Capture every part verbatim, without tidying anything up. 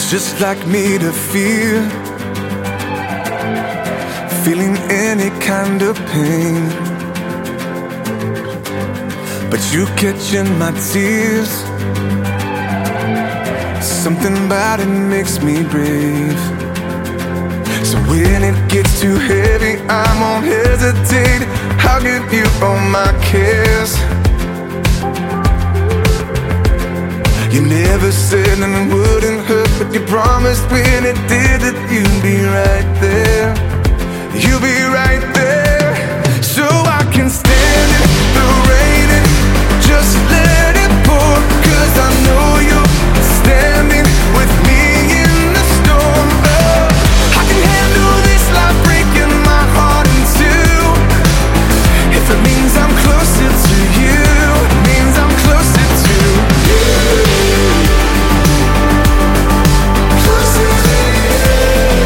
was just like me to feel, feeling any kind of pain. But you catching my tears, something about it makes me brave. So when it gets too heavy, I won't hesitate. I'll give you all my cares. You never said that it wouldn't hurt, but you promised when it did that you'd be right there. You'll be right there. So I can stand it, the rain, and just let it pour. Cause I know you're standing with me in the storm. Oh, I can handle this life breaking my heart in two. If it means I'm closer to you, it means I'm closer to you. Closer to you.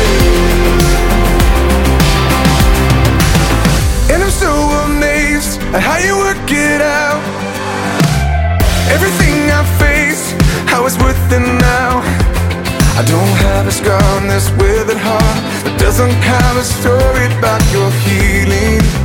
And I'm so amazed at how you work it out. Everything I face, how it's worth it now. I don't have a scar on this withered heart that doesn't have a story about your healing.